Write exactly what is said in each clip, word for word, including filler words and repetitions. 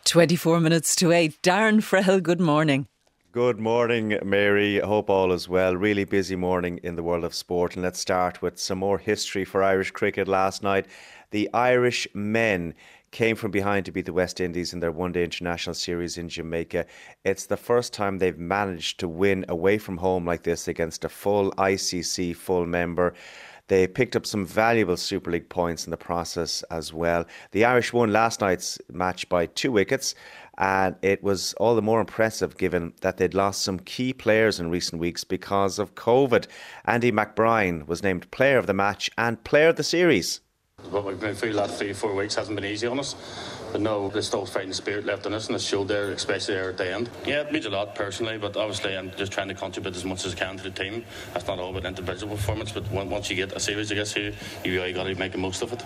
twenty-four minutes to eight. Darren Frehel, good morning. Good morning, Mary. Hope all is well. Really busy morning in the world of sport. And let's start with some more history for Irish cricket last night. The Irish men came from behind to beat the West Indies in their one-day international series in Jamaica. It's the first time they've managed to win away from home like this against a full I C C full member. They picked up some valuable Super League points in the process as well. The Irish won last night's match by two wickets, and it was all the more impressive given that they'd lost some key players in recent weeks because of COVID. Andy McBride was named player of the match and player of the series. What we've been through the last three, four weeks hasn't been easy on us. But no, there's still fighting spirit left in us, and it's showed there, especially there at the end. Yeah, it means a lot personally, but obviously I'm just trying to contribute as much as I can to the team. That's not all about individual performance, but once you get a series, I guess, you, you really got to make the most of it.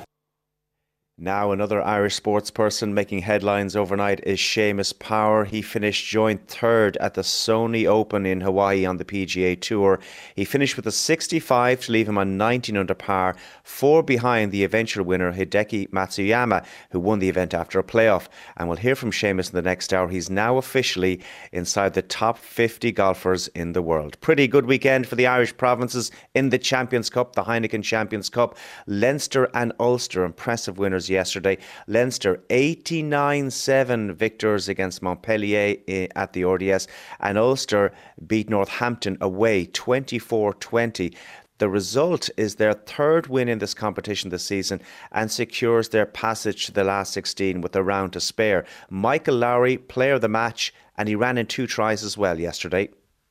Now another Irish sports person making headlines overnight is Seamus Power. He finished joint third at the Sony Open in Hawaii on the P G A Tour. He finished with a sixty-five to leave him on nineteen under par, four behind the eventual winner Hideki Matsuyama, who won the event after a playoff. And we'll hear from Seamus in the next hour. He's now officially inside the top fifty golfers in the world. Pretty good weekend for the Irish provinces in the Champions Cup, the Heineken Champions Cup. Leinster and Ulster, impressive winners yesterday. Leinster eighty-nine seven victors against Montpellier at the R D S, and Ulster beat Northampton away twenty-four twenty. The result is their third win in this competition this season and secures their passage to the last sixteen with a round to spare. Michael Lowry, player of the match, and he ran in two tries as well yesterday.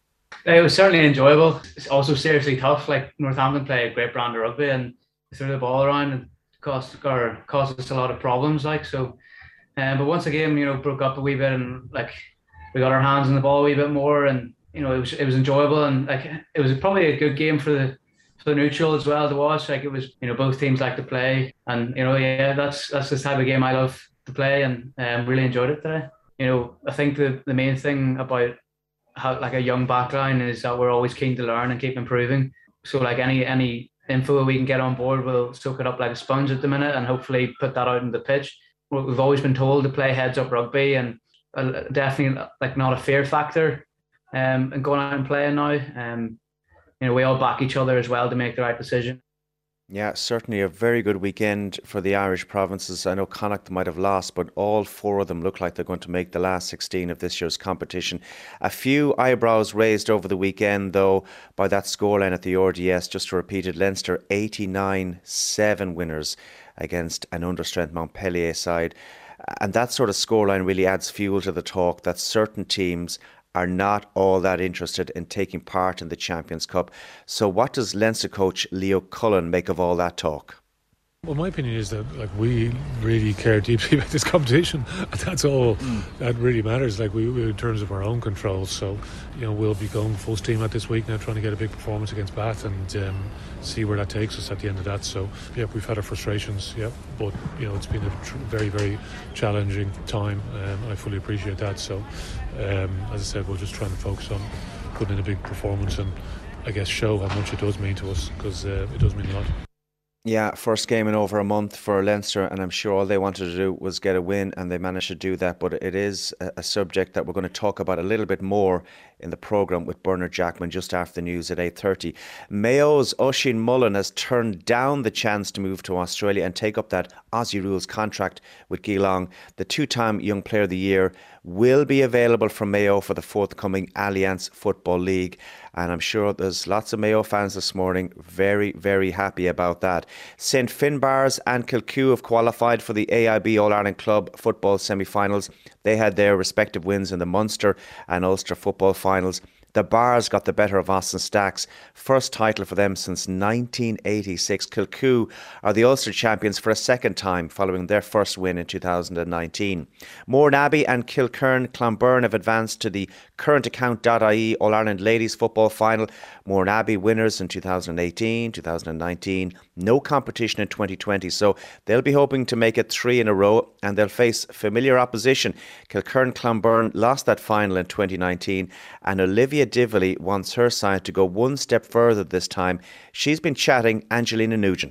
It was certainly enjoyable. It's also seriously tough. Like, Northampton play a great brand of rugby and threw the ball around and caused or caused us a lot of problems. Like so, um, but once the game, you know, broke up a wee bit and like we got our hands on the ball a wee bit more, and you know, it was it was enjoyable, and like it was probably a good game for the for the neutral as well to watch. Like it was, you know, both teams like to play, and you know, yeah, that's that's the type of game I love to play, and um, really enjoyed it today. You know, I think the the main thing about how like a young backline is that we're always keen to learn and keep improving. So like any any info we can get on board, we'll soak it up like a sponge at the minute and hopefully put that out in the pitch. We've always been told to play heads up rugby, and definitely like not a fear factor um, and going out and playing now. Um, you know, we all back each other as well to make the right decision. Yeah, certainly a very good weekend for the Irish provinces. I know Connacht might have lost, but all four of them look like they're going to make the last sixteen of this year's competition. A few eyebrows raised over the weekend, though, by that scoreline at the R D S. Just to repeat it, Leinster eighty-nine seven winners against an understrength Montpellier side. And that sort of scoreline really adds fuel to the talk that certain teams are not all that interested in taking part in the Champions Cup. So what does Leinster coach Leo Cullen make of all that talk? Well, my opinion is that like we really care deeply about this competition. That's all mm. that really matters. Like we, we, in terms of our own controls. So, you know, we'll be going full steam at this week now, trying to get a big performance against Bath and um, see where that takes us at the end of that. So, yeah, we've had our frustrations, yeah, but you know, it's been a tr- very, very challenging time. Um, I fully appreciate that. So, um, as I said, we'll just try and focus on putting in a big performance and, I guess, show how much it does mean to us, because uh, it does mean a lot. Yeah, first game in over a month for Leinster, and I'm sure all they wanted to do was get a win, and they managed to do that. But it is a, a subject that we're going to talk about a little bit more in the programme with Bernard Jackman just after the news at eight thirty. Mayo's Oisin Mullen has turned down the chance to move to Australia and take up that Aussie Rules contract with Geelong. The two-time Young Player of the Year will be available from Mayo for the forthcoming Alliance Football League. And I'm sure there's lots of Mayo fans this morning very, very happy about that. Saint Finbarrs and Kilcoo have qualified for the A I B All-Ireland Club football semi-finals. They had their respective wins in the Munster and Ulster football finals. The Bars got the better of Austin Stacks. First title for them since nineteen eighty-six. Kilcoo are the Ulster champions for a second time following their first win in two thousand nineteen. Mourneabbey and Kilkern Clonberne have advanced to the current account dot I E All-Ireland Ladies Football Final. Mourneabbey winners in two thousand eighteen, two thousand nineteen. No competition in twenty twenty, so they'll be hoping to make it three in a row, and they'll face familiar opposition. Kilkern Clonberne lost that final in twenty nineteen, and Olivia Dively wants her side to go one step further this time. She's been chatting Angelina Nugent.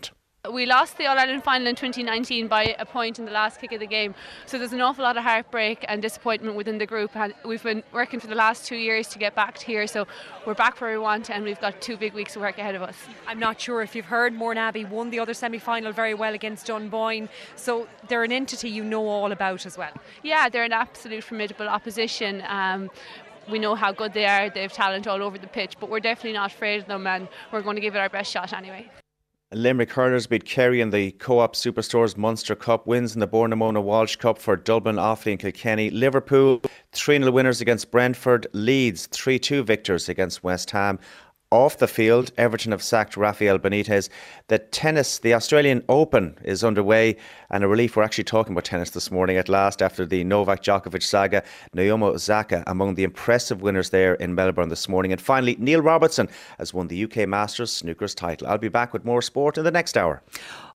We lost the All-Ireland final in twenty nineteen by a point in the last kick of the game, so there's an awful lot of heartbreak and disappointment within the group, and we've been working for the last two years to get back here, so we're back where we want and we've got two big weeks of work ahead of us. I'm not sure if you've heard, Mourne Abbey won the other semi-final very well against Dunboyne, so they're an entity you know all about as well. Yeah, they're an absolute formidable opposition. Um, we know how good they are, they have talent all over the pitch, but we're definitely not afraid of them and we're going to give it our best shot anyway. Limerick hurlers beat Kerry in the Co-op Superstores Munster Cup, wins in the Bournamona Walsh Cup for Dublin, Offaly and Kilkenny. Liverpool three nil winners against Brentford. Leeds three two victors against West Ham. Off the field, Everton have sacked Rafael Benitez. The tennis, the Australian Open is underway, and a relief, we're actually talking about tennis this morning at last after the Novak Djokovic saga. Naomi Osaka among the impressive winners there in Melbourne this morning. And finally, Neil Robertson has won the U K Masters Snookers title. I'll be back with more sport in the next hour.